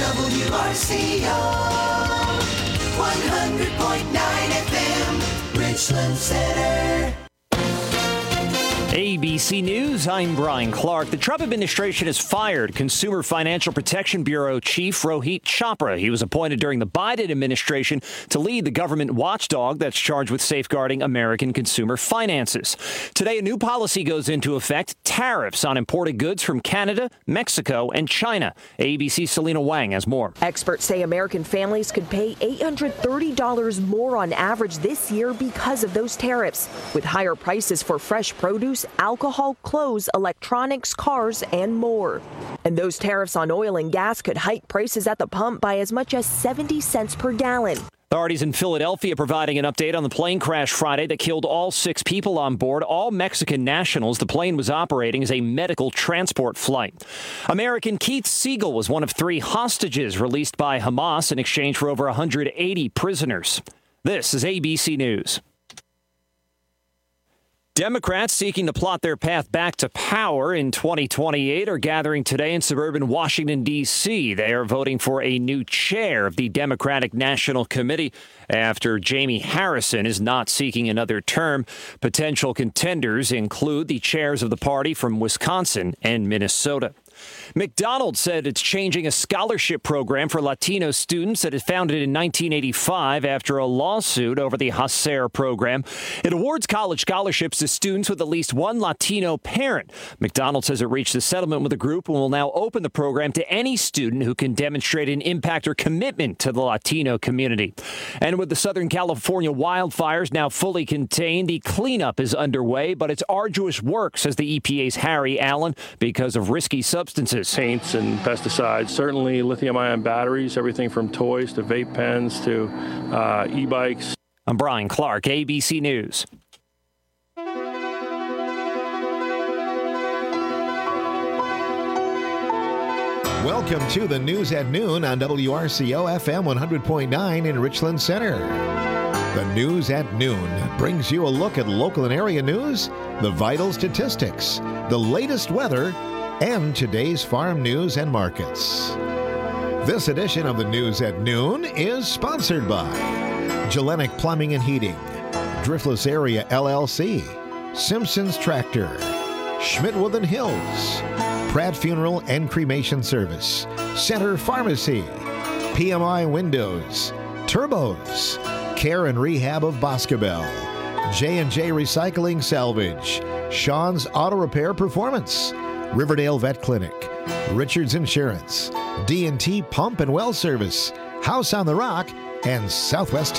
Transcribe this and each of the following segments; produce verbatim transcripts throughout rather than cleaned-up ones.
W R C O, one hundred point nine F M, Richland Center. A B C News, I'm Brian Clark. The Trump administration has fired Consumer Financial Protection Bureau Chief Rohit Chopra. He was appointed during the Biden administration to lead the government watchdog that's charged with safeguarding American consumer finances. Today, a new policy goes into effect, tariffs on imported goods from Canada, Mexico, and China. A B C's Selena Wang has more. Experts say American families could pay eight hundred thirty dollars more on average this year because of those tariffs, with higher prices for fresh produce, alcohol, clothes, electronics, cars, and more. And those tariffs on oil and gas could hike prices at the pump by as much as seventy cents per gallon. Authorities in Philadelphia providing an update on the plane crash Friday that killed all six people on board, all Mexican nationals. The plane was operating as a medical transport flight. American Keith Siegel was one of three hostages released by Hamas in exchange for over one hundred eighty prisoners. This is A B C News. Democrats seeking to plot their path back to power in twenty twenty-eight are gathering today in suburban Washington, D C They are voting for a new chair of the Democratic National Committee after Jamie Harrison is not seeking another term. Potential contenders include the chairs of the party from Wisconsin and Minnesota. McDonald's said it's changing a scholarship program for Latino students that it founded in nineteen eighty-five after a lawsuit over the Hacer program. It awards college scholarships to students with at least one Latino parent. McDonald's says it reached a settlement with the group and will now open the program to any student who can demonstrate an impact or commitment to the Latino community. And with the Southern California wildfires now fully contained, the cleanup is underway, but it's arduous work, says the E P A's Harry Allen, because of risky substances. Paints and pesticides, certainly lithium-ion batteries, everything from toys to vape pens to uh, e-bikes. I'm Brian Clark, A B C News. Welcome to the News at Noon on W R C O F M one hundred point nine in Richland Center. The News at Noon brings you a look at local and area news, the vital statistics, the latest weather, and today's farm news and markets. This edition of the News at Noon is sponsored by Gellenic Plumbing and Heating, Driftless Area L L C, Simpson's Tractor, Schmidt-Wood Hills, Pratt Funeral and Cremation Service, Center Pharmacy, P M I Windows, Turbos, Care and Rehab of Boscobel, J and J Recycling Salvage, Sean's Auto Repair Performance, Riverdale Vet Clinic, Richards Insurance, D and T Pump and Well Service, House on the Rock, and Southwest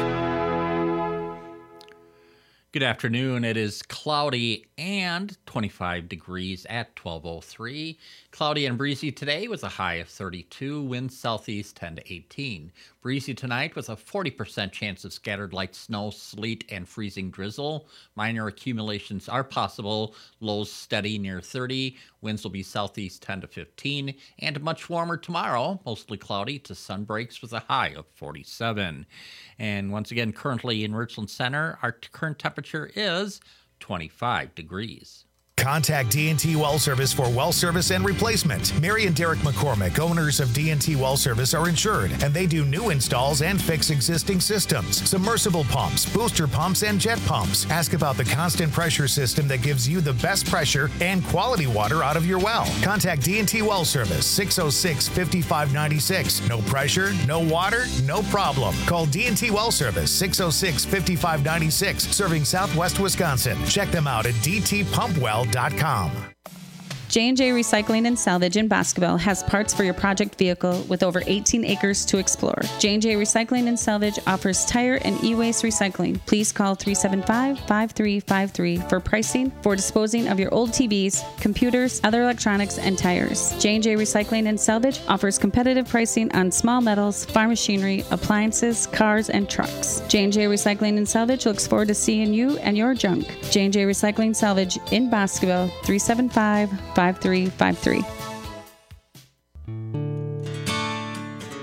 Tech. Good afternoon. It is cloudy and twenty-five degrees at twelve oh three. Cloudy and breezy today with a high of thirty-two. Winds southeast ten to eighteen. Breezy tonight with a forty percent chance of scattered light snow, sleet, and freezing drizzle. Minor accumulations are possible. Lows steady near thirty. Winds will be southeast ten to fifteen. And much warmer tomorrow. Mostly cloudy to sun breaks with a high of forty-seven. And once again, currently in Richland Center, our t- current temperature is twenty-five degrees. Contact D and T Well Service for well service and replacement. Mary and Derek McCormick, owners of D and T Well Service, are insured, and they do new installs and fix existing systems, submersible pumps, booster pumps, and jet pumps. Ask about the constant pressure system that gives you the best pressure and quality water out of your well. Contact D and T Well Service, six oh six, five five nine six. No pressure, no water, no problem. Call D and T Well Service, six oh six, five five nine six, serving Southwest Wisconsin. Check them out at d t pump well dot com. J and J Recycling and Salvage in Boscobel has parts for your project vehicle with over eighteen acres to explore. J and J Recycling and Salvage offers tire and e-waste recycling. Please call three seven five, five three five three for pricing for disposing of your old T Vs, computers, other electronics, and tires. J and J Recycling and Salvage offers competitive pricing on small metals, farm machinery, appliances, cars, and trucks. J and J Recycling and Salvage looks forward to seeing you and your junk. J and J Recycling Salvage in Boscobel, three seven five, five three five three.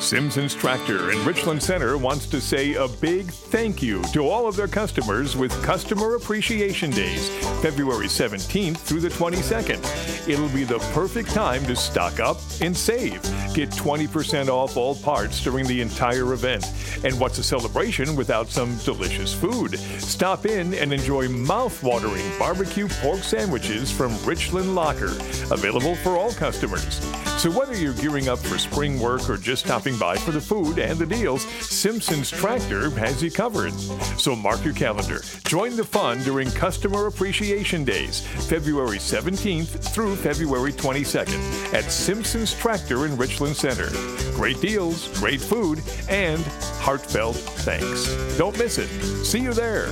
Simpson's Tractor in Richland Center wants to say a big thank you to all of their customers with Customer Appreciation Days, February seventeenth through the twenty-second. It'll be the perfect time to stock up and save. Get twenty percent off all parts during the entire event. And what's a celebration without some delicious food? Stop in and enjoy mouth-watering barbecue pork sandwiches from Richland Locker, available for all customers. So whether you're gearing up for spring work or just stopping by for the food and the deals, Simpson's Tractor has you covered. So mark your calendar. Join the fun during Customer Appreciation Days, February seventeenth through February twenty-second at Simpson's Tractor in Richland Center. Great deals, great food, and heartfelt thanks. Don't miss it. See you there.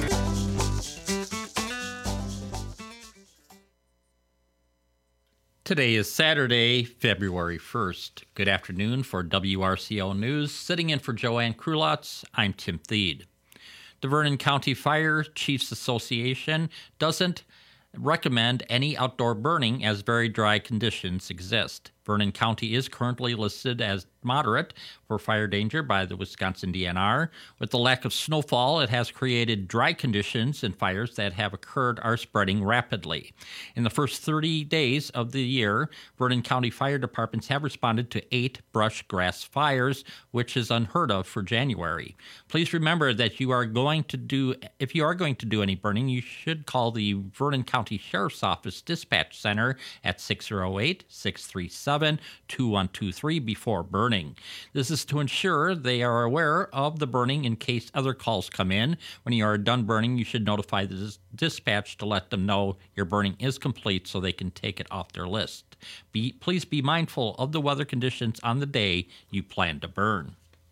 Today is Saturday, February first. Good afternoon for W R C O News. Sitting in for Joanne Krulotz, I'm Tim Thede. The Vernon County Fire Chiefs Association doesn't recommend any outdoor burning as very dry conditions exist. Vernon County is currently listed as moderate for fire danger by the Wisconsin D N R. With the lack of snowfall, it has created dry conditions, and fires that have occurred are spreading rapidly. In the first thirty days of the year, Vernon County fire departments have responded to eight brush grass fires, which is unheard of for January. Please remember that you are going to do, if you are going to do any burning, you should call the Vernon County Sheriff's Office Dispatch Center at six oh eight, six three seven, two one two three before burning. This is to ensure they are aware of the burning in case other calls come in. When you are done burning, you should notify the dis- dispatch to let them know your burning is complete so they can take it off their list. Be, please be mindful of the weather conditions on the day you plan to burn.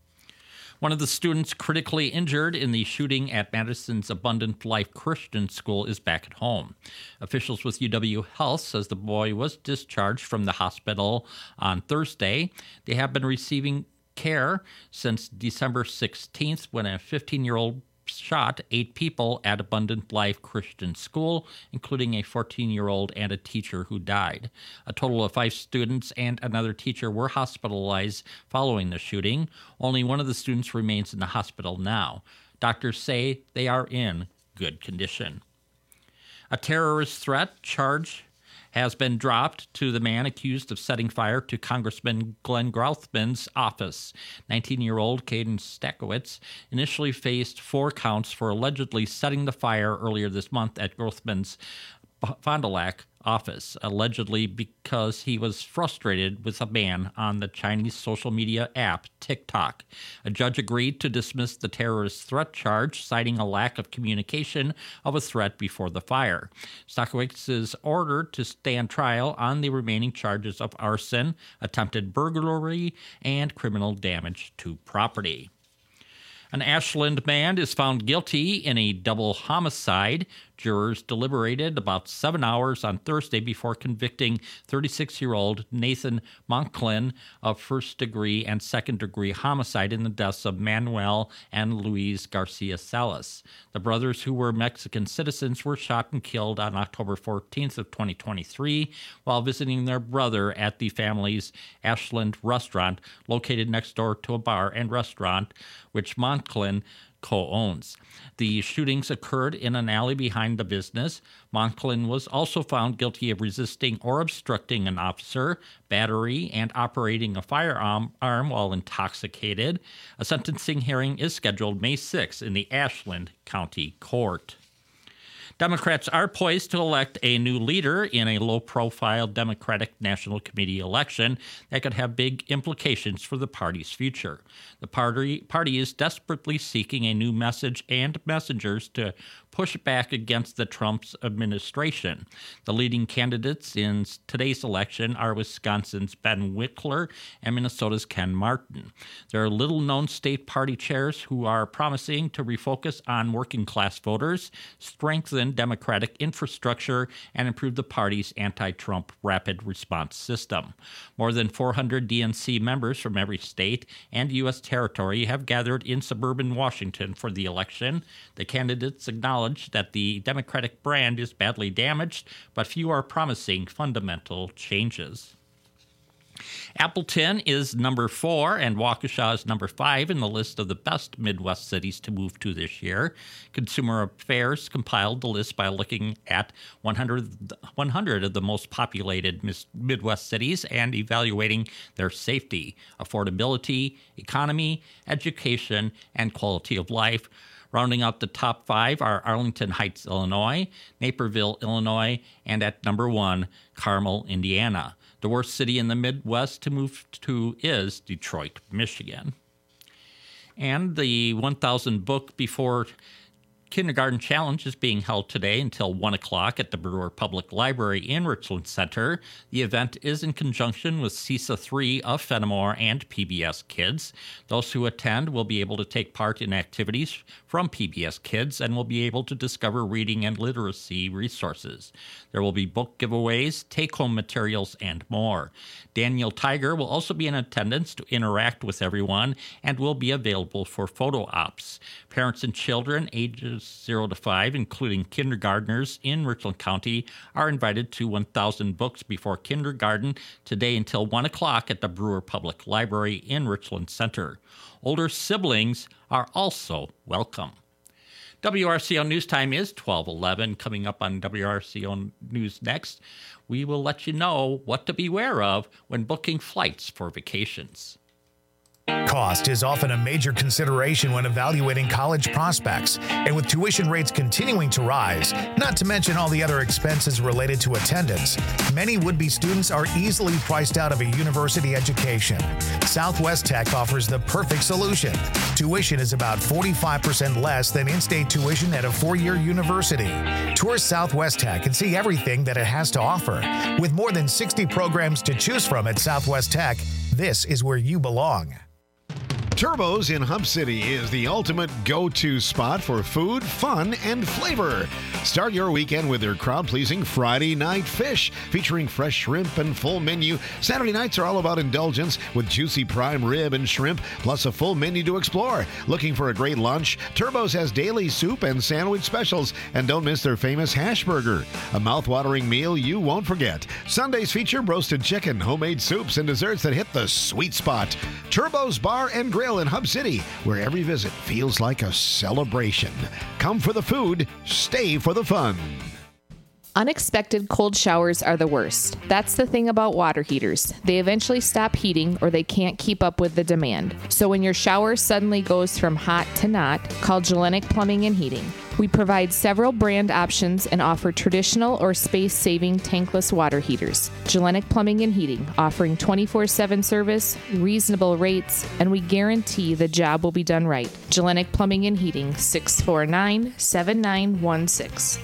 One of the students critically injured in the shooting at Madison's Abundant Life Christian School is back at home. Officials with U W Health says the boy was discharged from the hospital on Thursday. They have been receiving care since December sixteenth when a fifteen-year-old shot eight people at Abundant Life Christian School, including a fourteen-year-old and a teacher who died. A total of five students and another teacher were hospitalized following the shooting. Only one of the students remains in the hospital now. Doctors say they are in good condition. A terrorist threat charge has been dropped to the man accused of setting fire to Congressman Glenn Grothman's office. nineteen-year-old Caden Stakowitz initially faced four counts for allegedly setting the fire earlier this month at Grothman's Fond du Lac office, allegedly because he was frustrated with a ban on the Chinese social media app TikTok. A judge agreed to dismiss the terrorist threat charge, citing a lack of communication of a threat before the fire. Stakowitz is ordered to stand trial on the remaining charges of arson, attempted burglary, and criminal damage to property. An Ashland man is found guilty in a double homicide. Jurors deliberated about seven hours on Thursday before convicting thirty-six-year-old Nathan Monklin of first-degree and second-degree homicide in the deaths of Manuel and Luis Garcia Salas. The brothers, who were Mexican citizens, were shot and killed on October fourteenth of twenty twenty-three while visiting their brother at the family's Ashland restaurant, located next door to a bar and restaurant, which Monklin co-owns. The shootings occurred in an alley behind the business. Monklin was also found guilty of resisting or obstructing an officer, battery, and operating a firearm arm while intoxicated. A sentencing hearing is scheduled May sixth in the Ashland County Court. Democrats are poised to elect a new leader in a low-profile Democratic National Committee election that could have big implications for the party's future. The party, party is desperately seeking a new message and messengers to push back against the Trump administration. The leading candidates in today's election are Wisconsin's Ben Wickler and Minnesota's Ken Martin. There are little-known state party chairs who are promising to refocus on working-class voters, strengthen Democratic infrastructure, and improve the party's anti-Trump rapid response system. More than four hundred D N C members from every state and U S territory have gathered in suburban Washington for the election. The candidates acknowledge that the Democratic brand is badly damaged, but few are promising fundamental changes. Appleton is number four, and Waukesha is number five in the list of the best Midwest cities to move to this year. Consumer Affairs compiled the list by looking at one hundred, one hundred of the most populated Midwest cities and evaluating their safety, affordability, economy, education, and quality of life. Rounding out the top five are Arlington Heights, Illinois, Naperville, Illinois, and at number one, Carmel, Indiana. The worst city in the Midwest to move to is Detroit, Michigan. And the one thousand Book Before Kindergarten Challenge is being held today until one o'clock at the Brewer Public Library in Richland Center. The event is in conjunction with CISA three of Fenimore and P B S Kids. Those who attend will be able to take part in activities from P B S Kids and will be able to discover reading and literacy resources. There will be book giveaways, take-home materials, and more. Daniel Tiger will also be in attendance to interact with everyone and will be available for photo ops. Parents and children ages zero to five, including kindergartners in Richland County, are invited to one thousand Books Before Kindergarten today until one o'clock at the Brewer Public Library in Richland Center. Older siblings are also welcome. W R C O News Time is twelve eleven. Coming up on W R C O News next, we will let you know what to beware of when booking flights for vacations. Cost is often a major consideration when evaluating college prospects, and with tuition rates continuing to rise, not to mention all the other expenses related to attendance, many would-be students are easily priced out of a university education. Southwest Tech offers the perfect solution. Tuition is about forty-five percent less than in-state tuition at a four-year university. Tour Southwest Tech and see everything that it has to offer. With more than sixty programs to choose from at Southwest Tech, this is where you belong. Turbo's in Hub City is the ultimate go-to spot for food, fun, and flavor. Start your weekend with their crowd-pleasing Friday night fish, featuring fresh shrimp and full menu. Saturday nights are all about indulgence with juicy prime rib and shrimp, plus a full menu to explore. Looking for a great lunch? Turbo's has daily soup and sandwich specials, and don't miss their famous hash burger, a mouth-watering meal you won't forget. Sundays feature roasted chicken, homemade soups, and desserts that hit the sweet spot. Turbo's Bar and Grill in Hub City, where every visit feels like a celebration. Come for the food, stay for the fun. Unexpected cold showers are the worst. That's the thing about water heaters. They eventually stop heating or they can't keep up with the demand. So when your shower suddenly goes from hot to not, call Gellenic Plumbing and Heating. We provide several brand options and offer traditional or space-saving tankless water heaters. Gellenic Plumbing and Heating, offering twenty-four seven service, reasonable rates, and we guarantee the job will be done right. Gellenic Plumbing and Heating, six four nine, seven nine one six.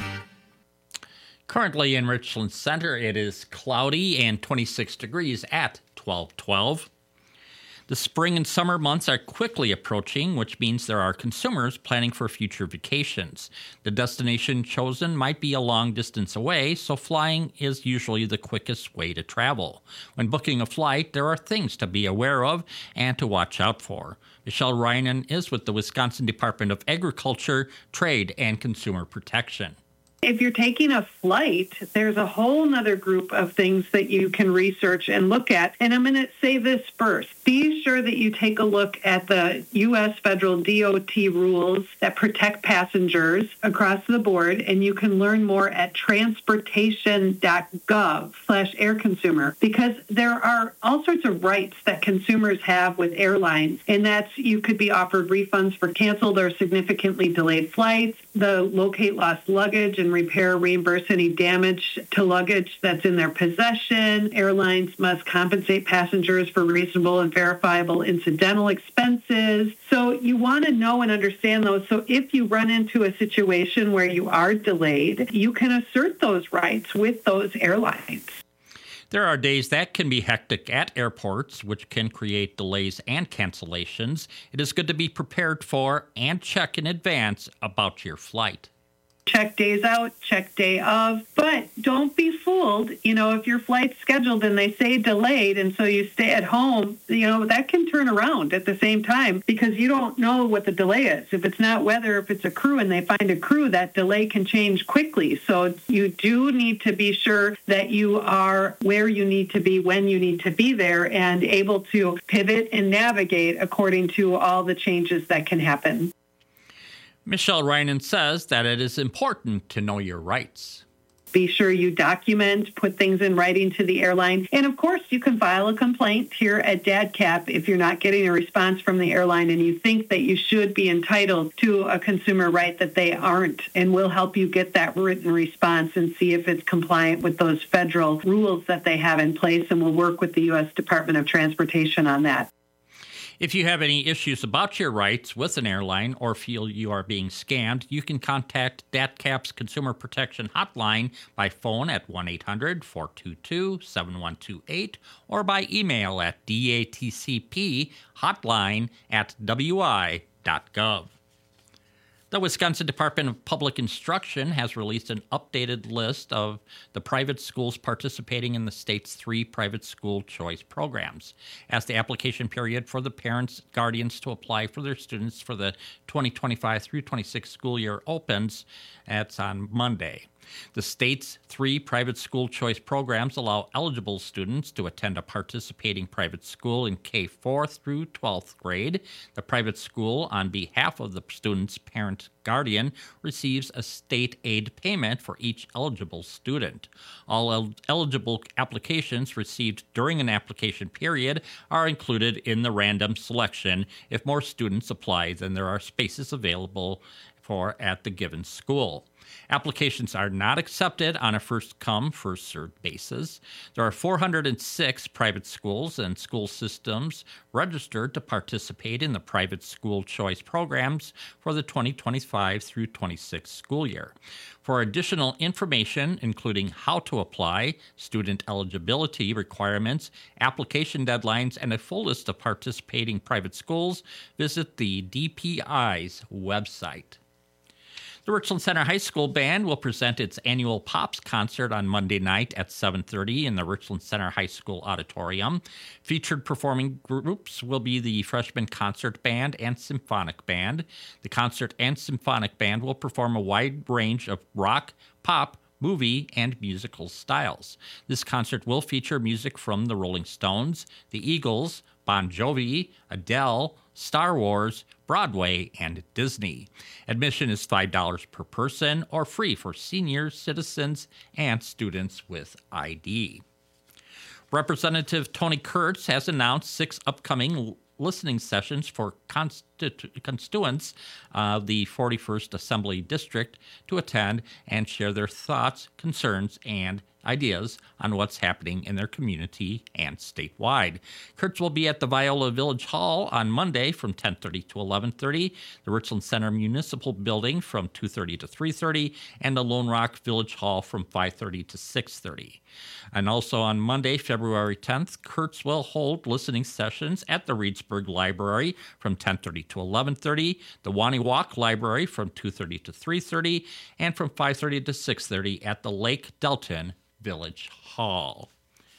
Currently in Richland Center, it is cloudy and twenty-six degrees at twelve twelve. The spring and summer months are quickly approaching, which means there are consumers planning for future vacations. The destination chosen might be a long distance away, so flying is usually the quickest way to travel. When booking a flight, there are things to be aware of and to watch out for. Michelle Reinen is with the Wisconsin Department of Agriculture, Trade, and Consumer Protection. If you're taking a flight, there's a whole nother group of things that you can research and look at. And I'm going to say this first. Be sure that you take a look at the U S federal D O T rules that protect passengers across the board. And you can learn more at transportation.gov slash air consumer, because there are all sorts of rights that consumers have with airlines. And that's you could be offered refunds for canceled or significantly delayed flights, the locate lost luggage and repair, reimburse any damage to luggage that's in their possession. Airlines must compensate passengers for reasonable and verifiable incidental expenses. So you want to know and understand those. So if you run into a situation where you are delayed, you can assert those rights with those airlines. There are days that can be hectic at airports, which can create delays and cancellations. It is good to be prepared for and check in advance about your flight. check days out, check day of. But don't be fooled. You know, if your flight's scheduled and they say delayed and so you stay at home, you know, that can turn around at the same time because you don't know what the delay is. If it's not weather, if it's a crew and they find a crew, that delay can change quickly. So you do need to be sure that you are where you need to be, when you need to be there, and able to pivot and navigate according to all the changes that can happen. Michelle Reinen says that it is important to know your rights. Be sure you document, put things in writing to the airline. And, of course, you can file a complaint here at DADCAP if you're not getting a response from the airline and you think that you should be entitled to a consumer right that they aren't. And we'll help you get that written response and see if it's compliant with those federal rules that they have in place. And we'll work with the U S Department of Transportation on that. If you have any issues about your rights with an airline or feel you are being scammed, you can contact DADCAP's Consumer Protection Hotline by phone at one eight hundred, four two two, seven one two eight or by email at datcp hotline at w i dot gov. The Wisconsin Department of Public Instruction has released an updated list of the private schools participating in the state's three private school choice programs. As the application period for the parents, guardians to apply for their students for the twenty twenty-five through twenty-six school year opens, that's on Monday. The state's three private school choice programs allow eligible students to attend a participating private school in K four through twelfth grade. The private school, on behalf of the student's parent guardian, receives a state aid payment for each eligible student. All el- eligible applications received during an application period are included in the random selection if more students apply than there are spaces available for at the given school. Applications are not accepted on a first-come, first-served basis. There are four hundred six private schools and school systems registered to participate in the private school choice programs for the twenty twenty-five through twenty-six school year. For additional information, including how to apply, student eligibility requirements, application deadlines, and a full list of participating private schools, visit the D P I's website. The Richland Center High School Band will present its annual Pops concert on Monday night at seven thirty in the Richland Center High School Auditorium. Featured performing groups will be the Freshman Concert Band and Symphonic Band. The concert and symphonic band will perform a wide range of rock, pop, movie, and musical styles. This concert will feature music from the Rolling Stones, the Eagles, Bon Jovi, Adele, Star Wars, Broadway, and Disney. Admission is five dollars per person or free for seniors, citizens, and students with I D. Representative Tony Kurtz has announced six upcoming listening sessions for constitu- constituents of the forty-first Assembly District to attend and share their thoughts, concerns, and ideas on what's happening in their community and statewide. Kurtz will be at the Viola Village Hall on Monday from ten thirty to eleven thirty, the Richland Center Municipal Building from two thirty to three thirty, and the Lone Rock Village Hall from five thirty to six thirty. And also on Monday, February tenth, Kurtz will hold listening sessions at the Reedsburg Library from ten thirty to eleven thirty, the Waniwak Library from two thirty to three thirty, and from five thirty to six thirty at the Lake Delton Village Hall.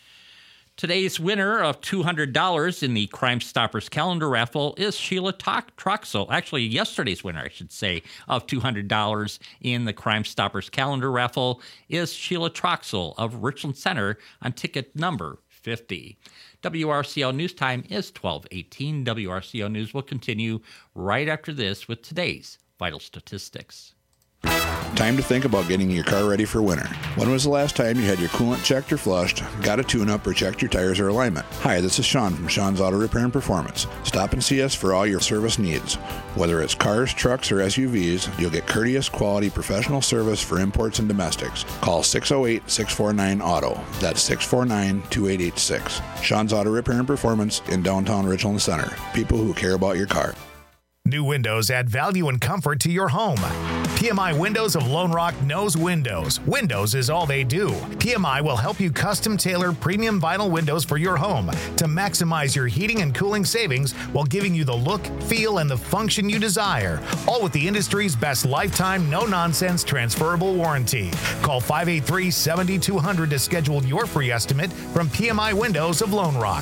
Today's winner of two hundred dollars in the Crime Stoppers calendar raffle is Sheila Troxel. Actually, yesterday's winner, I should say, of two hundred dollars in the Crime Stoppers calendar raffle is Sheila Troxel of Richland Center on ticket number fifty. W R C O News Time is twelve eighteen. W R C O News will continue right after this with today's vital statistics. Time to think about getting your car ready for winter. When was the last time you had your coolant checked or flushed, got a tune-up, or checked your tires or alignment? Hi, this is Sean from Sean's Auto Repair and Performance. Stop and see us for all your service needs. Whether it's cars, trucks, or S U Vs, you'll get courteous, quality, professional service for imports and domestics. Call six oh eight, six four nine, auto. That's six four nine, two eight eight six. Sean's Auto Repair and Performance in downtown Richland Center. People who care about your car. New windows add value and comfort to your home. P M I Windows of Lone Rock knows windows. Windows is all they do. P M I will help you custom tailor premium vinyl windows for your home to maximize your heating and cooling savings while giving you the look, feel, and the function you desire. All with the industry's best lifetime, no-nonsense transferable warranty. Call five eight three, seven two zero zero to schedule your free estimate from P M I Windows of Lone Rock.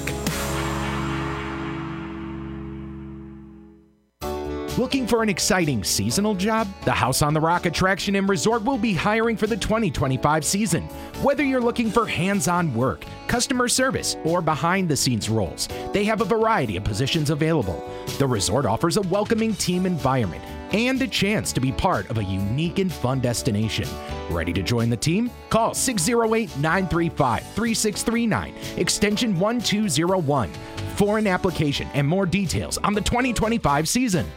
Looking for an exciting seasonal job? The House on the Rock Attraction and Resort will be hiring for the twenty twenty-five season. Whether you're looking for hands-on work, customer service, or behind-the-scenes roles, they have a variety of positions available. The resort offers a welcoming team environment and a chance to be part of a unique and fun destination. Ready to join the team? Call six oh eight, nine three five, three six three nine, extension one two zero one, for an application and more details on the twenty twenty-five season.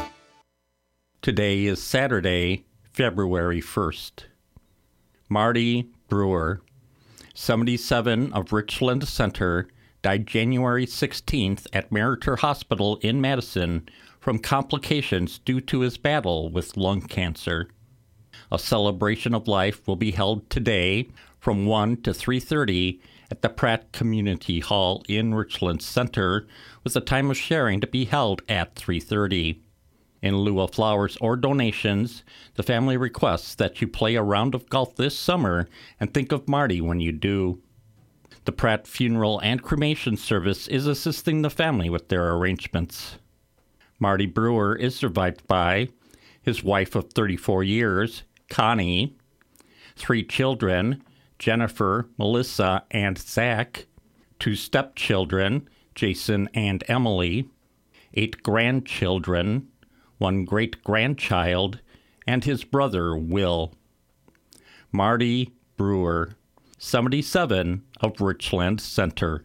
Today is Saturday, February first. Marty Brewer, seventy-seven, of Richland Center, died January sixteenth at Meriter Hospital in Madison from complications due to his battle with lung cancer. A celebration of life will be held today from one to three thirty at the Pratt Community Hall in Richland Center, with a time of sharing to be held at three thirty. In lieu of flowers or donations, the family requests that you play a round of golf this summer and think of Marty when you do. The Pratt Funeral and Cremation Service is assisting the family with their arrangements. Marty Brewer is survived by his wife of thirty-four years, Connie, three children, Jennifer, Melissa, and Zach, two stepchildren, Jason and Emily, eight grandchildren, one great-grandchild, and his brother, Will. Marty Brewer, seventy-seven, of Richland Center.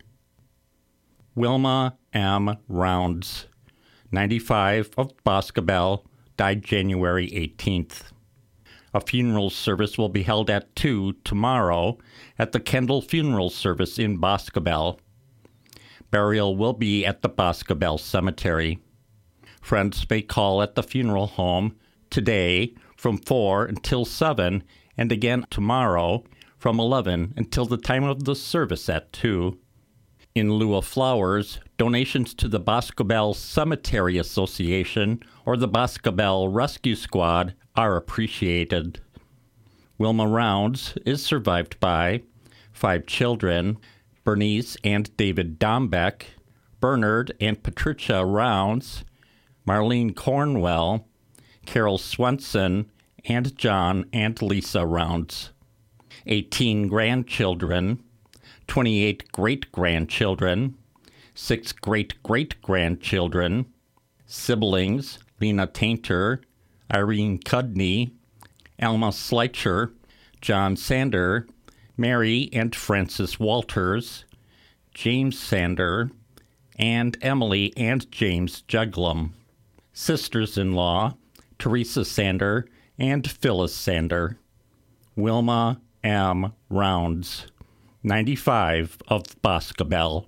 Wilma M. Rounds, ninety-five, of Boscobel, died January eighteenth. A funeral service will be held at two tomorrow at the Kendall Funeral Service in Boscobel. Burial will be at the Boscobel Cemetery. Friends may call at the funeral home today from four until seven, and again tomorrow from eleven until the time of the service at two. In lieu of flowers, donations to the Boscobel Cemetery Association or the Boscobel Rescue Squad are appreciated. Wilma Rounds is survived by five children, Bernice and David Dombeck, Bernard and Patricia Rounds, Marlene Cornwell, Carol Swenson, and John and Lisa Rounds. eighteen grandchildren, twenty-eight great-grandchildren, six great-great-grandchildren, siblings, Lena Tainter, Irene Cudney, Alma Schleicher, John Sander, Mary and Francis Walters, James Sander, and Emily and James Juglum. Sisters-in-law, Teresa Sander and Phyllis Sander. Wilma M. Rounds, ninety-five, of Boscobel.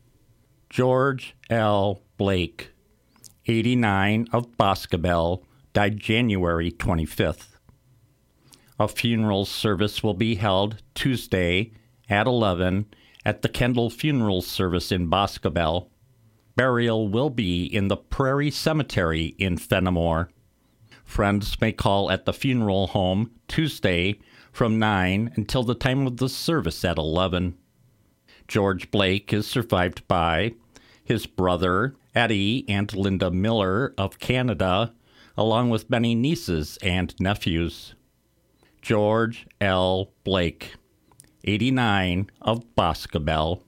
George L. Blake, eighty-nine, of Boscobel, died January twenty-fifth. A funeral service will be held Tuesday at eleven at the Kendall Funeral Service in Boscobel. Burial will be in the Prairie Cemetery in Fenimore. Friends may call at the funeral home Tuesday from nine until the time of the service at eleven. George Blake is survived by his brother, Eddie and Linda Miller of Canada, along with many nieces and nephews. George L. Blake, eighty-nine, of Boscobel.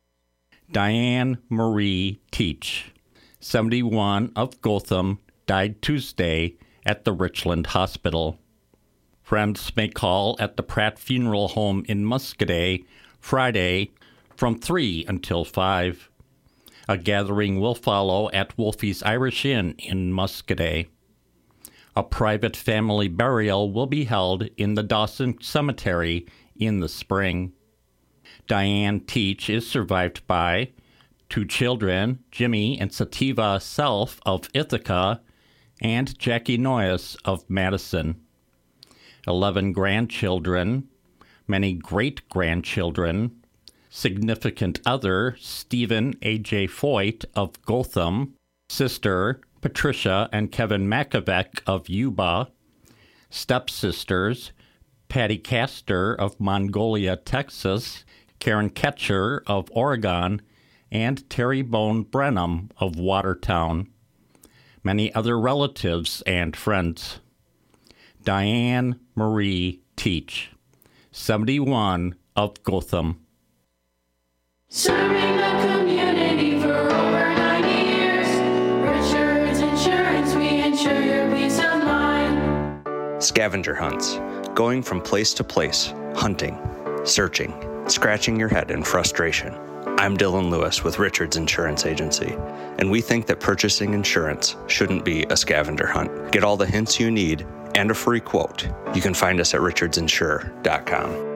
Diane Marie Teach, seventy-one, of Gotham, died Tuesday at the Richland Hospital. Friends may call at the Pratt Funeral Home in Muscadet Friday from three until five. A gathering will follow at Wolfie's Irish Inn in Muscadet. A private family burial will be held in the Dawson Cemetery in the spring. Diane Teach is survived by two children, Jimmy and Sativa Self of Ithaca, and Jackie Noyes of Madison. eleven grandchildren, many great-grandchildren, significant other Stephen A J Foyt of Gotham, sister Patricia and Kevin Makovic of Yuba, stepsisters Patty Castor of Mongolia, Texas, Karen Ketcher of Oregon, and Terry Bone Brenham of Watertown. Many other relatives and friends. Diane Marie Teach, seventy-one, of Gotham. Serving the community for over ninety years. Richards Insurance, we insure your peace of mind. Scavenger hunts. Going from place to place, hunting, searching, scratching your head in frustration. I'm Dylan Lewis with Richards Insurance Agency, and we think that purchasing insurance shouldn't be a scavenger hunt. Get all the hints you need and a free quote. You can find us at richards insure dot com.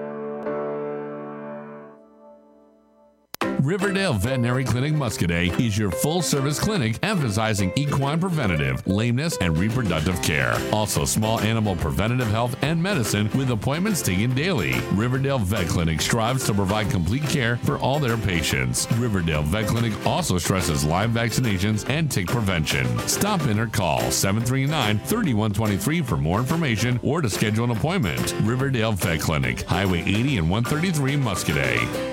Riverdale Veterinary Clinic Muscadet is your full-service clinic emphasizing equine preventative, lameness, and reproductive care. Also, small animal preventative health and medicine with appointments taken daily. Riverdale Vet Clinic strives to provide complete care for all their patients. Riverdale Vet Clinic also stresses live vaccinations and tick prevention. Stop in or call seven three nine, three one two three for more information or to schedule an appointment. Riverdale Vet Clinic, Highway eighty and one thirty-three, Muscadet.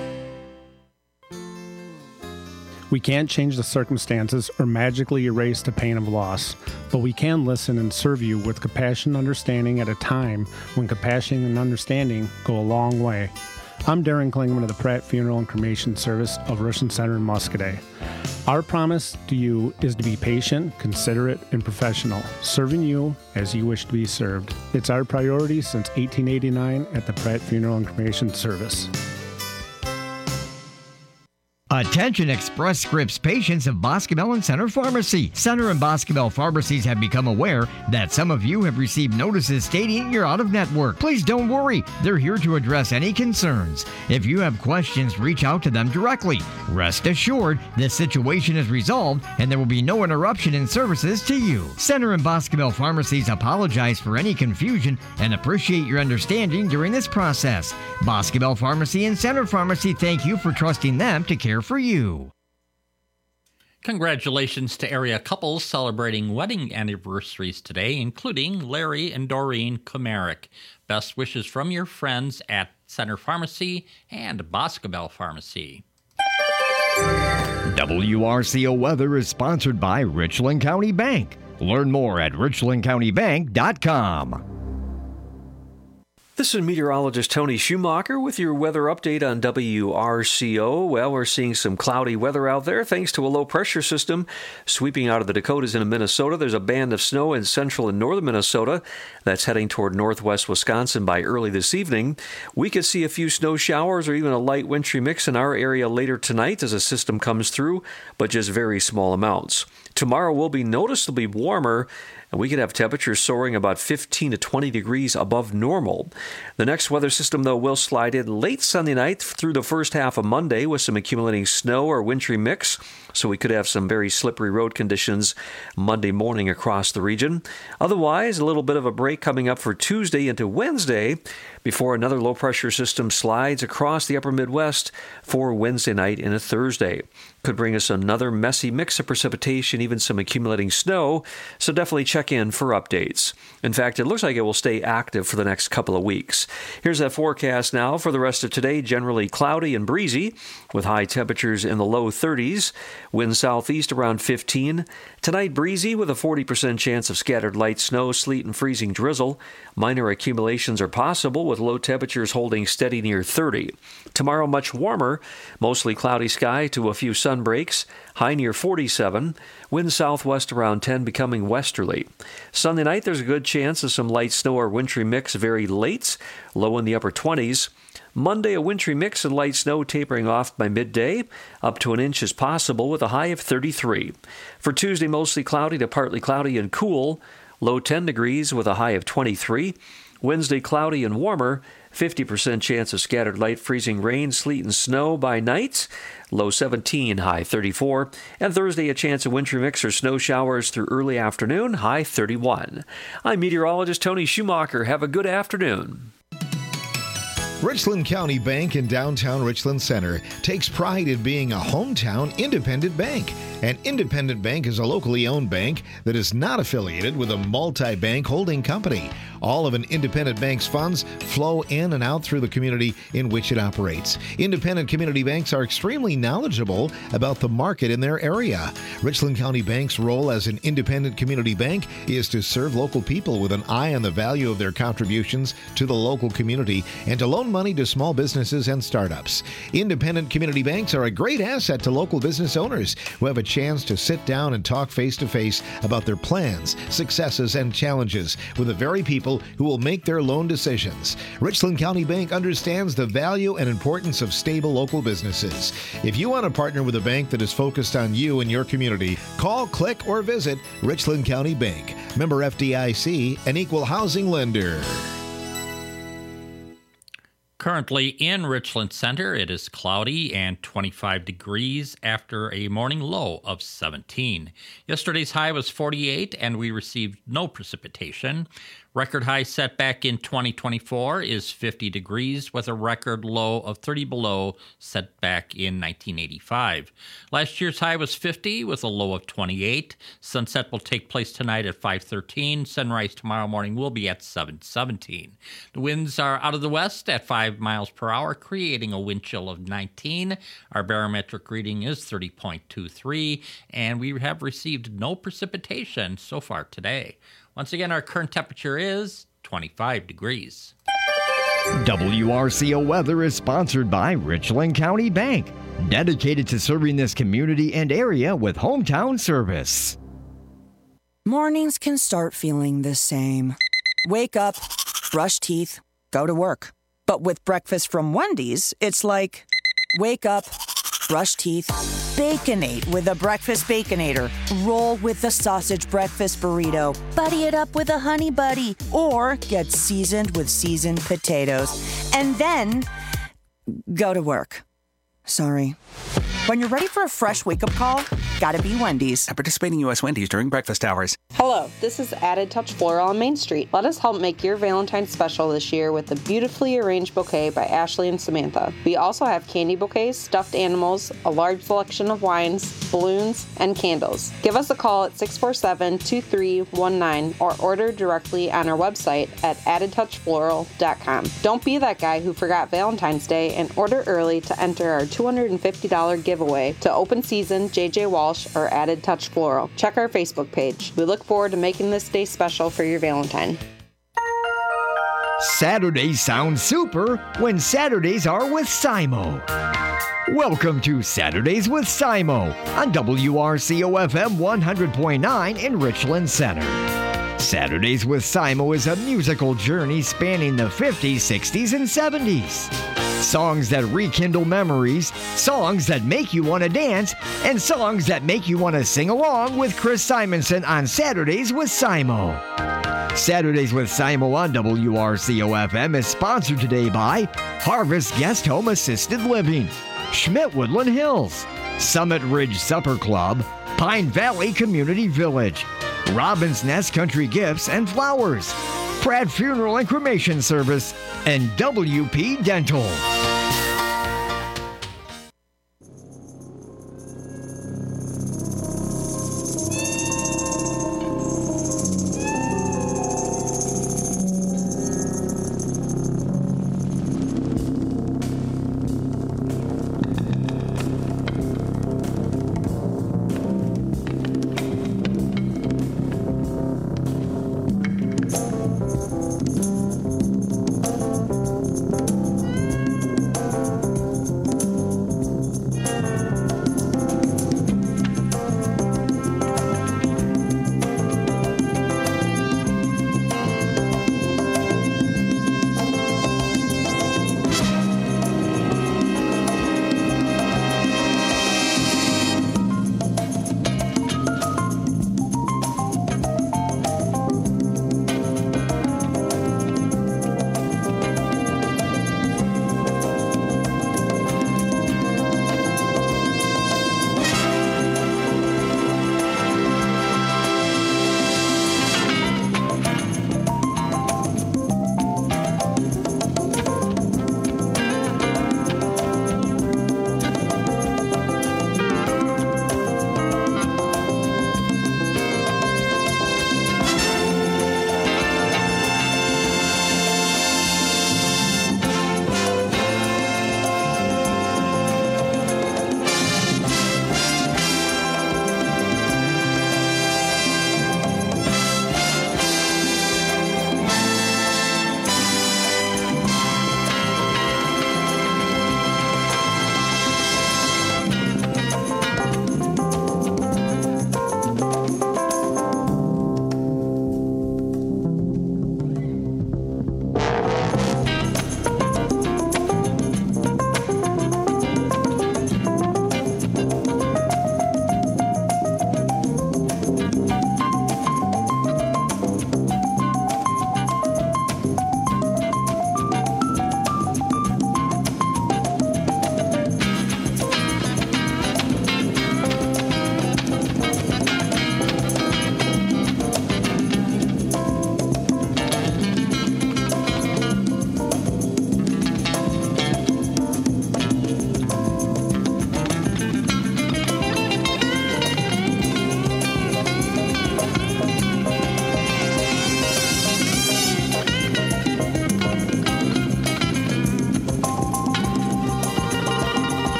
We can't change the circumstances or magically erase the pain of loss, but we can listen and serve you with compassion and understanding at a time when compassion and understanding go a long way. I'm Darren Klingman of the Pratt Funeral and Cremation Service of Richland Center in Muscadet. Our promise to you is to be patient, considerate, and professional, serving you as you wish to be served. It's our priority since eighteen eighty-nine at the Pratt Funeral and Cremation Service. Attention Express Scripts patients of Boscobel and Center Pharmacy. Center and Boscobel pharmacies have become aware that some of you have received notices stating you're out of network. Please don't worry. They're here to address any concerns. If you have questions, reach out to them directly. Rest assured, this situation is resolved and there will be no interruption in services to you. Center and Boscobel pharmacies apologize for any confusion and appreciate your understanding during this process. Boscobel Pharmacy and Center Pharmacy thank you for trusting them to care for you. Congratulations to area couples celebrating wedding anniversaries today, including Larry and Doreen Komarick. Best wishes from your friends at Center Pharmacy and Boscobel Pharmacy. W R C O Weather is sponsored by Richland County Bank. Learn more at richland county bank dot com. This is meteorologist Tony Schumacher with your weather update on W R C O. Well, we're seeing some cloudy weather out there thanks to a low-pressure system sweeping out of the Dakotas into Minnesota. There's a band of snow in central and northern Minnesota that's heading toward northwest Wisconsin by early this evening. We could see a few snow showers or even a light wintry mix in our area later tonight as a system comes through, but just very small amounts. Tomorrow will be noticeably warmer, and we could have temperatures soaring about fifteen to twenty degrees above normal. The next weather system, though, will slide in late Sunday night through the first half of Monday with some accumulating snow or wintry mix, so we could have some very slippery road conditions Monday morning across the region. Otherwise, a little bit of a break coming up for Tuesday into Wednesday before another low-pressure system slides across the upper Midwest for Wednesday night into Thursday. Could bring us another messy mix of precipitation, even some accumulating snow, so definitely check in for updates. In fact, it looks like it will stay active for the next couple of weeks. Here's that forecast now for the rest of today. Generally cloudy and breezy with high temperatures in the low thirties. Wind southeast around fifteen. Tonight breezy with a forty percent chance of scattered light snow, sleet, and freezing drizzle. Minor accumulations are possible with low temperatures holding steady near thirty. Tomorrow much warmer, mostly cloudy sky to a few sun breaks, high near forty-seven. Wind southwest around ten, becoming westerly. Sunday night there's a good chance of some light snow or wintry mix very late, low in the upper twenties. Monday, a wintry mix and light snow tapering off by midday. Up to an inch is possible with a high of thirty-three. For Tuesday, mostly cloudy to partly cloudy and cool. Low ten degrees with a high of twenty-three. Wednesday, cloudy and warmer. fifty percent chance of scattered light freezing rain, sleet, and snow by night. Low seventeen, high thirty-four. And Thursday, a chance of wintry mix or snow showers through early afternoon, high thirty-one. I'm meteorologist Tony Schumacher. Have a good afternoon. Richland County Bank in downtown Richland Center takes pride in being a hometown independent bank. An independent bank is a locally owned bank that is not affiliated with a multi-bank holding company. All of an independent bank's funds flow in and out through the community in which it operates. Independent community banks are extremely knowledgeable about the market in their area. Richland County Bank's role as an independent community bank is to serve local people with an eye on the value of their contributions to the local community and to loan money to small businesses and startups. Independent community banks are a great asset to local business owners who have a chance to sit down and talk face-to-face about their plans, successes, and challenges with the very people who will make their loan decisions. Richland County Bank understands the value and importance of stable local businesses. If you want to partner with a bank that is focused on you and your community, call, click, or visit Richland County Bank. Member F D I C, an equal housing lender. Currently in Richland Center, it is cloudy and twenty-five degrees after a morning low of seventeen. Yesterday's high was forty-eight, and we received no precipitation. Record high set back in twenty twenty-four is fifty degrees, with a record low of thirty below set back in nineteen eighty-five. Last year's high was fifty, with a low of twenty-eight. Sunset will take place tonight at five thirteen. Sunrise tomorrow morning will be at seven seventeen. The winds are out of the west at five miles per hour, creating a wind chill of nineteen. Our barometric reading is thirty point two three, and we have received no precipitation so far today. Once again, our current temperature is twenty-five degrees. W R C O Weather is sponsored by Richland County Bank, dedicated to serving this community and area with hometown service. Mornings can start feeling the same. Wake up, brush teeth, go to work. But with breakfast from Wendy's, it's like, wake up, brush teeth, Baconate with a breakfast Baconator. Roll with the sausage breakfast burrito. Buddy it up with a honey buddy. Or get seasoned with seasoned potatoes. And then go to work. Sorry. When you're ready for a fresh wake-up call, gotta be Wendy's. At participating U S Wendy's during breakfast hours. Hello, this is Added Touch Floral on Main Street. Let us help make your Valentine's special this year with a beautifully arranged bouquet by Ashley and Samantha. We also have candy bouquets, stuffed animals, a large selection of wines, balloons, and candles. Give us a call at six four seven, two three one nine or order directly on our website at added touch floral dot com. Don't be that guy who forgot Valentine's Day and order early to enter our two hundred fifty dollars giveaway to Open Season, J J Walsh, or Added Touch Floral. Check our Facebook page. We look forward to making this day special for your Valentine. Saturdays sound super when Saturdays are with Simo. Welcome to Saturdays with Simo on W R C O F M one hundred point nine in Richland Center. Saturdays with Simo is a musical journey spanning the fifties, sixties, and seventies. Songs that rekindle memories, songs that make you want to dance, and songs that make you want to sing along with Chris Simonson on Saturdays with Simo. Saturdays with Simo on W R C O F M is sponsored today by Harvest Guest Home Assisted Living, Schmidt Woodland Hills, Summit Ridge Supper Club, Pine Valley Community Village, Robin's Nest Country Gifts and Flowers, Pratt Funeral and Cremation Service, and W P Dental.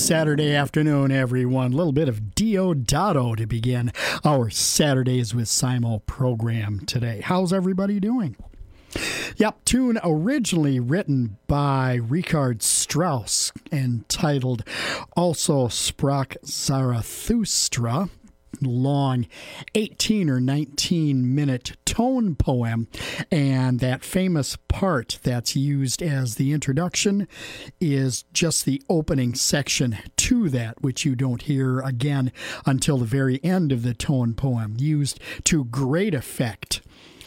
Saturday afternoon, everyone. A little bit of Diodato to begin our Saturdays with Simo program today. How's everybody doing? Yep, tune originally written by Richard Strauss, entitled Also Sprach Zarathustra. Long eighteen or nineteen minute tone poem, and that famous part that's used as the introduction is just the opening section to that, which you don't hear again until the very end of the tone poem, used to great effect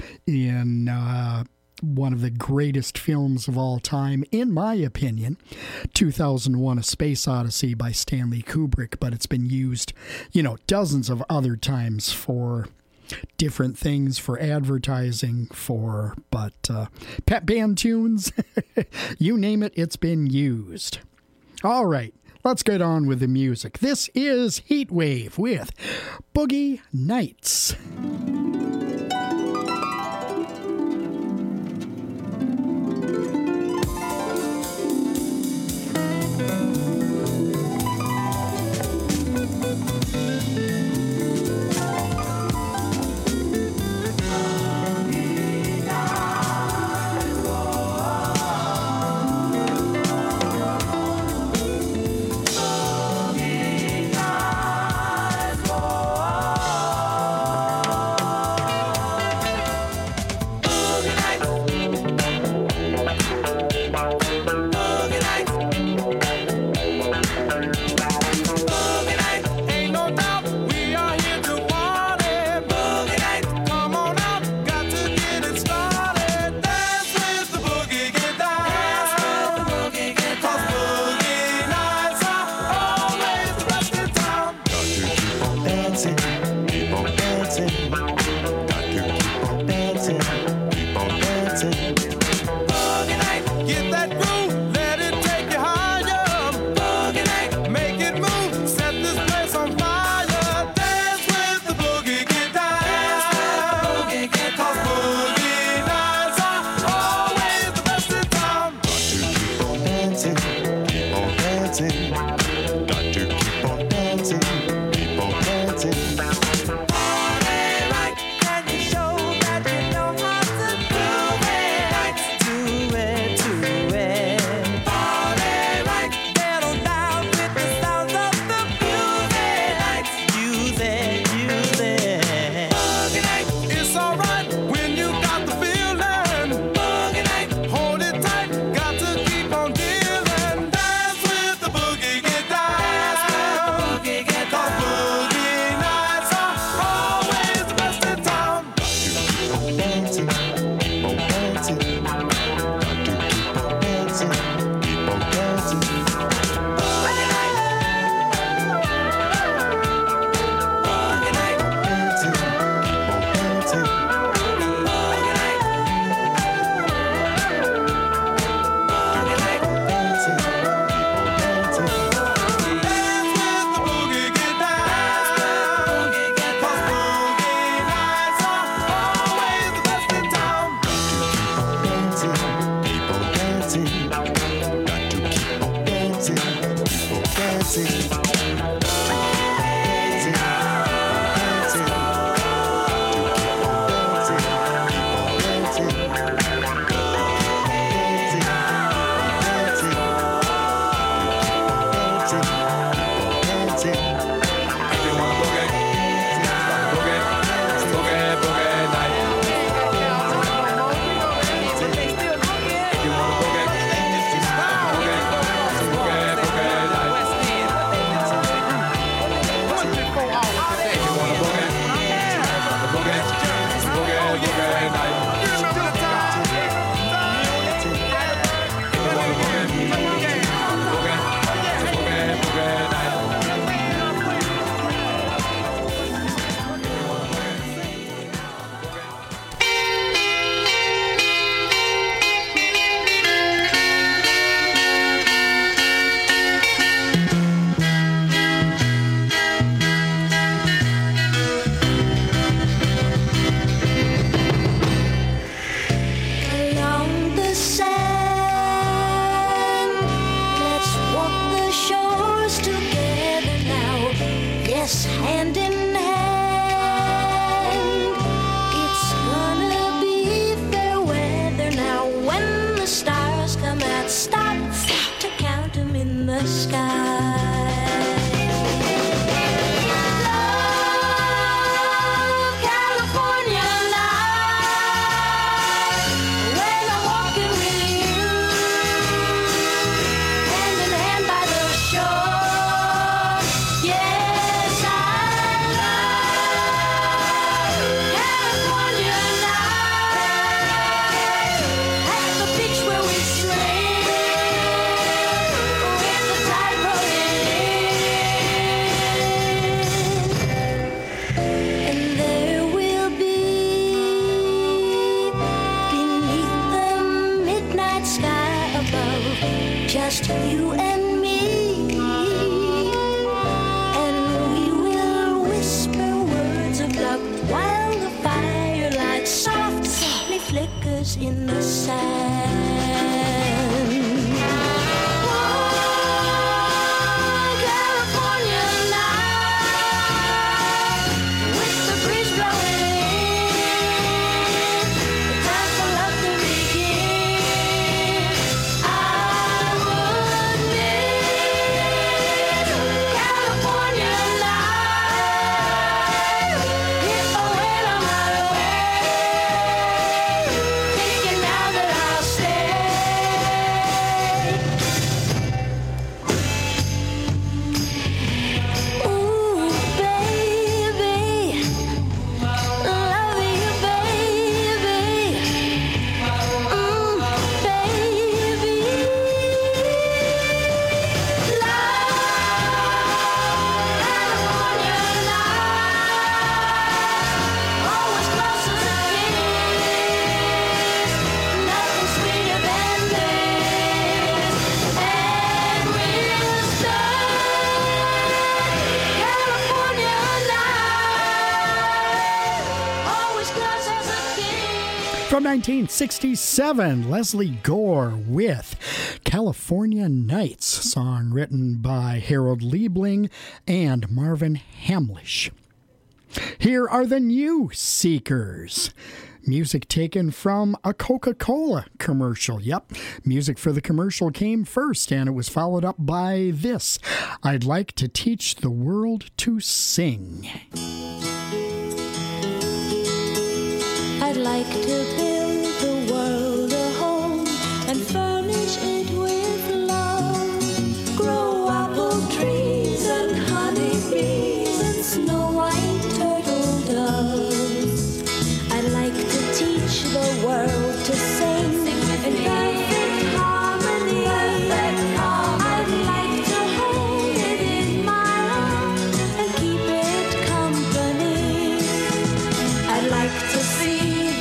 in uh, one of the greatest films of all time, in my opinion, two thousand one: A Space Odyssey by Stanley Kubrick, but it's been used, you know, dozens of other times for different things, for advertising, for, but uh, pep band tunes, you name it, it's been used. All right, let's get on with the music. This is Heatwave with Boogie Nights. Got to keep on dancing, keep on dancing. Party like just you and me. And we will whisper words of love while the firelight soft, softly flickers in the sand. From nineteen sixty-seven, Leslie Gore with California Nights, song written by Harold Liebling and Marvin Hamlisch. Here are the New Seekers. Music taken from a Coca-Cola commercial. Yep, music for the commercial came first, and it was followed up by this. I'd like to teach the world to sing. I'd like to build the world a home and furnish it with love. Grow apple trees and honeybees and snow white turtle doves. I'd like to teach the world to sing in perfect harmony. I'd like to hold it in my arms and keep it company. I'd like to see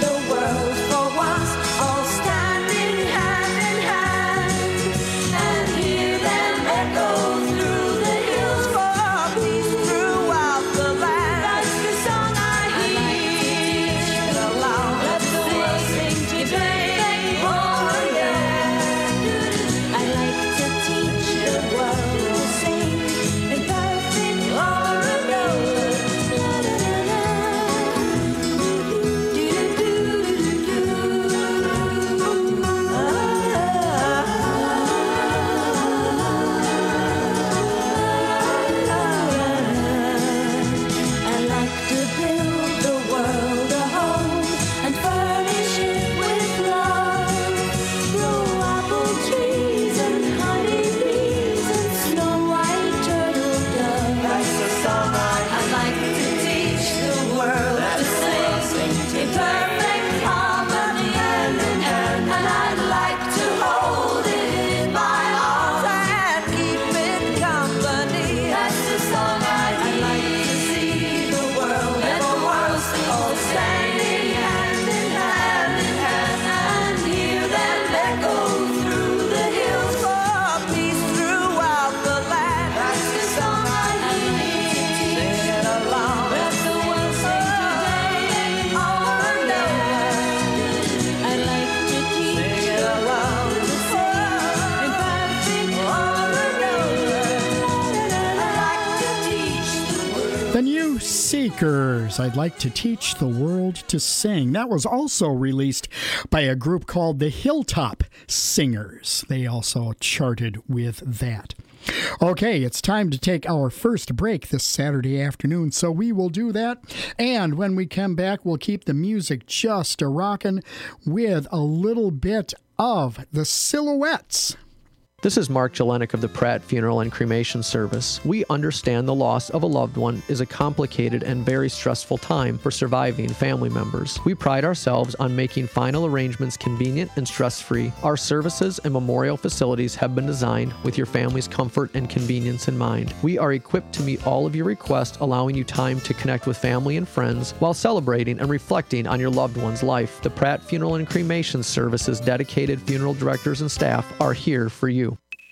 Seekers, I'd like to teach the world to sing. That was also released by a group called the Hilltop Singers. They also charted with that. Okay, it's time to take our first break this Saturday afternoon, so we will do that. And when we come back, we'll keep the music just a rockin' with a little bit of the Silhouettes. This is Mark Jelenik of the Pratt Funeral and Cremation Service. We understand the loss of a loved one is a complicated and very stressful time for surviving family members. We pride ourselves on making final arrangements convenient and stress-free. Our services and memorial facilities have been designed with your family's comfort and convenience in mind. We are equipped to meet all of your requests, allowing you time to connect with family and friends while celebrating and reflecting on your loved one's life. The Pratt Funeral and Cremation Service's dedicated funeral directors and staff are here for you.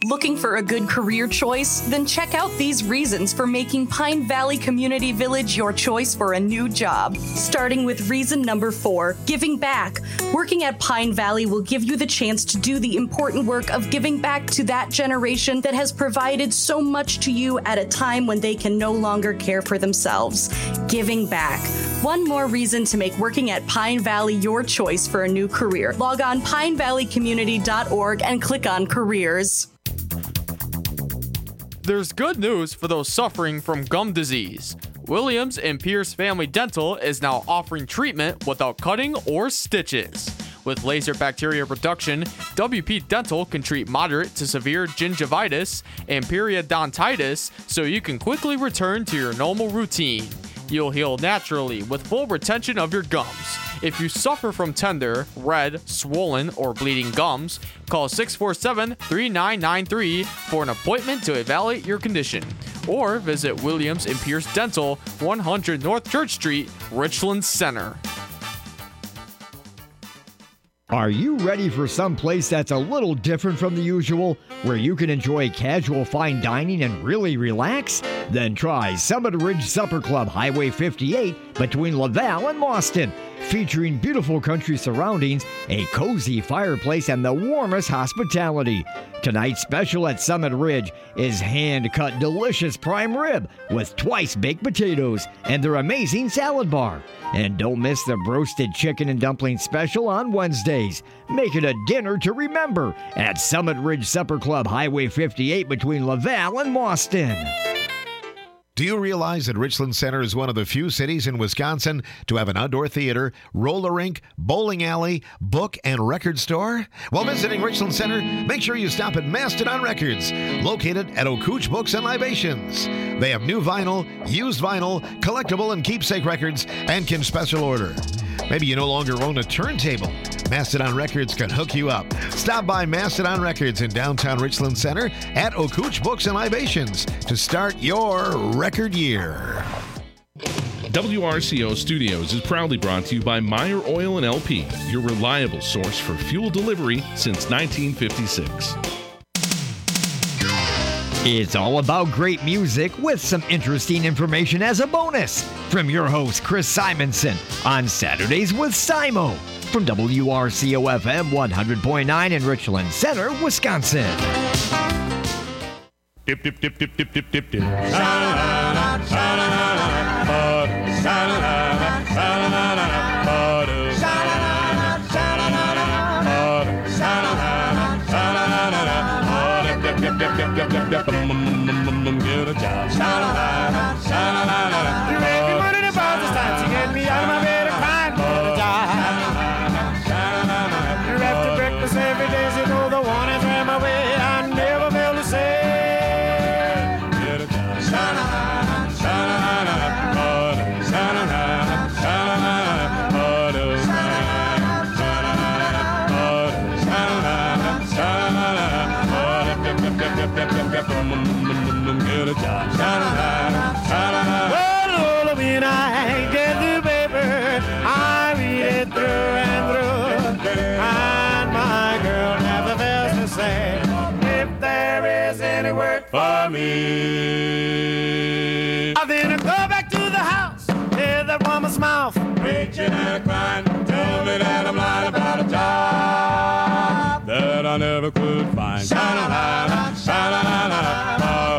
Looking for a good career choice? Then check out these reasons for making Pine Valley Community Village your choice for a new job. Starting with reason number four, giving back. Working at Pine Valley will give you the chance to do the important work of giving back to that generation that has provided so much to you at a time when they can no longer care for themselves. Giving back. One more reason to make working at Pine Valley your choice for a new career. Log on pine valley community dot org and click on careers. There's good news for those suffering from gum disease. Williams and Pierce Family Dental is now offering treatment without cutting or stitches. With laser bacteria reduction, W P Dental can treat moderate to severe gingivitis and periodontitis so you can quickly return to your normal routine. You'll heal naturally with full retention of your gums. If you suffer from tender, red, swollen, or bleeding gums, call six four seven, three nine nine three for an appointment to evaluate your condition. Or visit Williams and Pierce Dental, one hundred North Church Street, Richland Center. Are you ready for some place that's a little different from the usual, where you can enjoy casual fine dining and really relax? Then try Summit Ridge Supper Club, Highway fifty-eight, between Laval and Mauston. Featuring beautiful country surroundings, a cozy fireplace, and the warmest hospitality. Tonight's special at Summit Ridge is hand-cut delicious prime rib with twice-baked potatoes and their amazing salad bar. And don't miss the roasted chicken and dumpling special on Wednesdays. Make it a dinner to remember at Summit Ridge Supper Club, Highway fifty-eight, between Laval and Mauston. Do you realize that Richland Center is one of the few cities in Wisconsin to have an outdoor theater, roller rink, bowling alley, book, and record store? While visiting Richland Center, make sure you stop at Mastodon Records, located at O'Cooch Books and Libations. They have new vinyl, used vinyl, collectible and keepsake records, and can special order. Maybe you no longer own a turntable. Mastodon Records can hook you up. Stop by Mastodon Records in downtown Richland Center at O'Cooch Books and Libations to start your record year. W R C O Studios is proudly brought to you by Meyer Oil and L P, your reliable source for fuel delivery since nineteen fifty-six. It's all about great music with some interesting information as a bonus from your host, Chris Simonson, on Saturdays with Simo from W R C O F M one hundred point nine in Richland Center, Wisconsin. Dip, dip, dip, dip, dip, dip, dip, dip. Get a job. You make me money about this time to get me out of my bed and crying for a job. You're after breakfast every day, so you know the one is right my way. I never fail to say, get a job. Get a job. Well, when I get the paper, I read it through and through. And my girl never fails to say, if there is any work for me. I then go back to the house, hear that woman's mouth, preaching and crying, tell me that I'm lying about a job that I never could find. Sha-la-la-la, sha-la-la-la.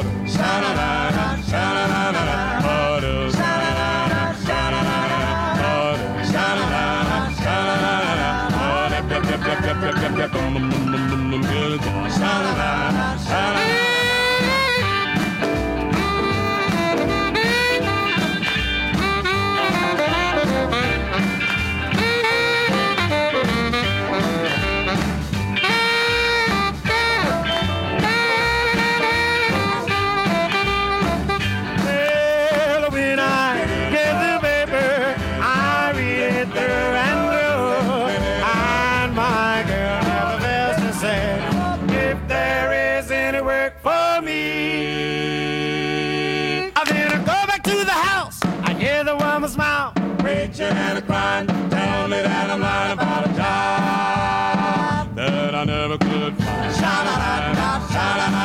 And a crying, tell me that I'm lying about a job that I never could find. Sha-la-la-la, sha-la-la.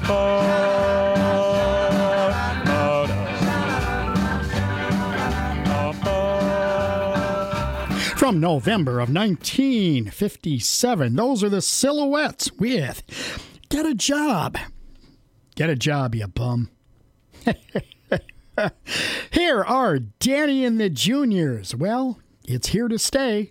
From November of nineteen fifty-seven, those are the Silhouettes with Get a Job. Get a job, you bum. Here are Danny and the Juniors. Well, it's here to stay.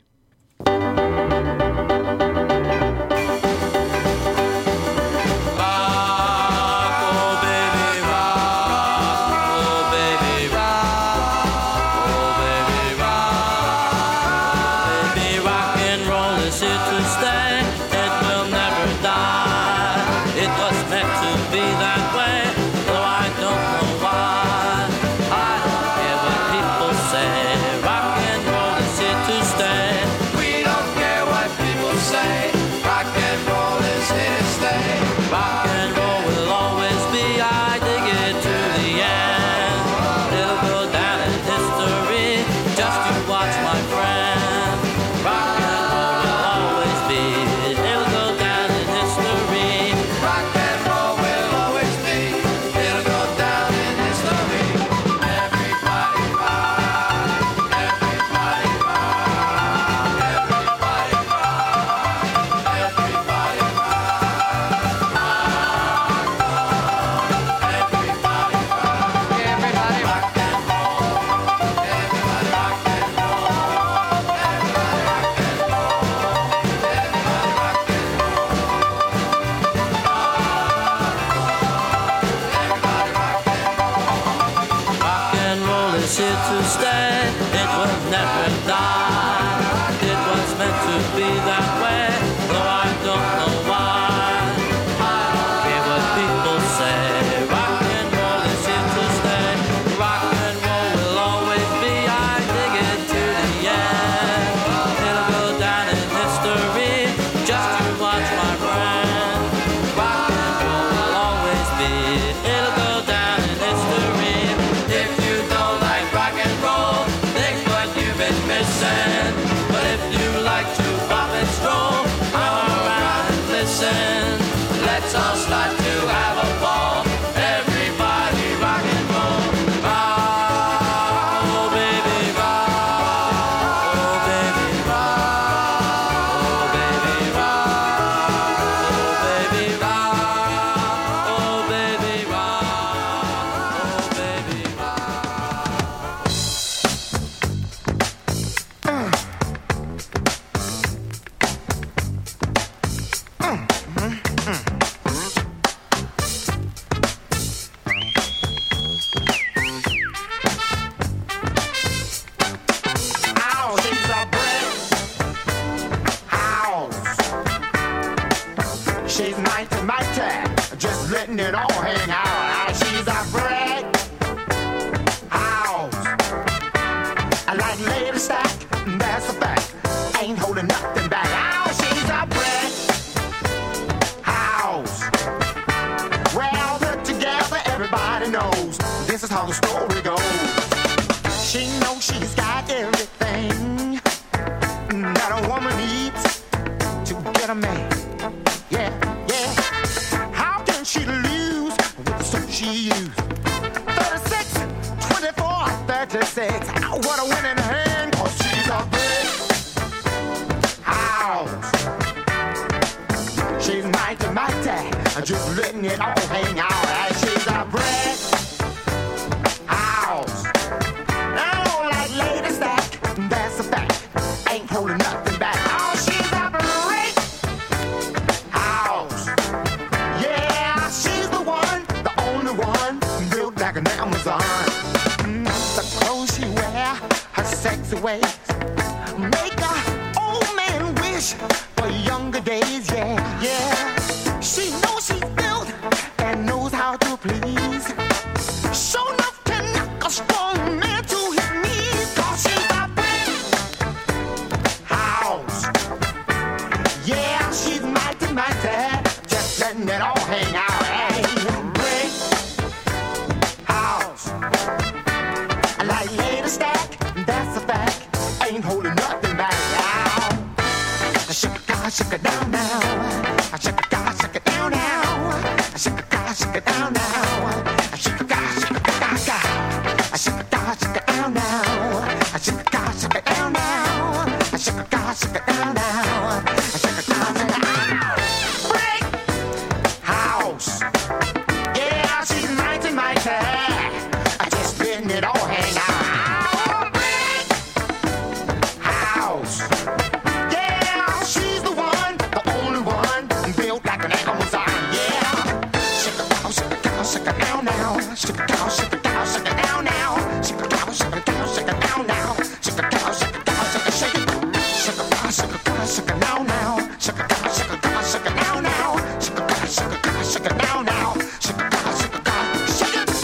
Shake it down now. Shake it down, shake it down now. Shake it down, shake shake it down now. Shake it down, shake it down, shake it down, shake it down now. Shake it down, shake it down now. Shake it down, shake it down now. Shake it down, shake it down. Break house. Yeah, she's nice and mighty. I just letting it all hang out. Break house. Yeah, she's the one, the only one, built like an Amazon. Yeah, shake it down, shake it down, shake it down now. Shake it down, shake it down, shake it down now. Shake it down, shake it down, shake it down now. Shake it down, shake it down, shake it, shake it. Shake it down, shake it down, shake it down now. Shake it down, shake it down, shake it down now. Shake it down, shake it down, shake it down now. Shake it down, shake it down, shake it.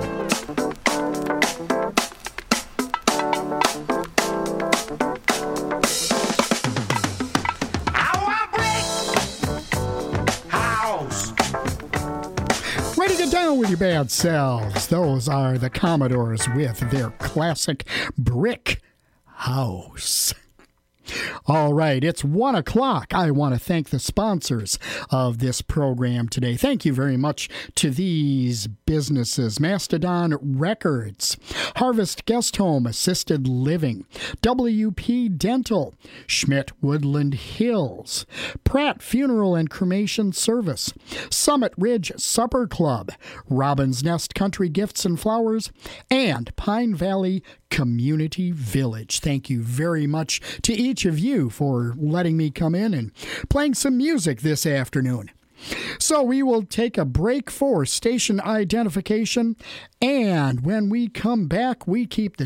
Ready to get down with your bad selves. Those are the Commodores with their classic Brick House. All right, it's one o'clock. I want to thank the sponsors of this program today. Thank you very much to these businesses: Mastodon Records, Harvest Guest Home Assisted Living, W P Dental, Schmidt Woodland Hills, Pratt Funeral and Cremation Service, Summit Ridge Supper Club, Robin's Nest Country Gifts and Flowers, and Pine Valley Community Village. Thank you very much to each of you for letting me come in and playing some music this afternoon. So we will take a break for station identification, and when we come back, we keep the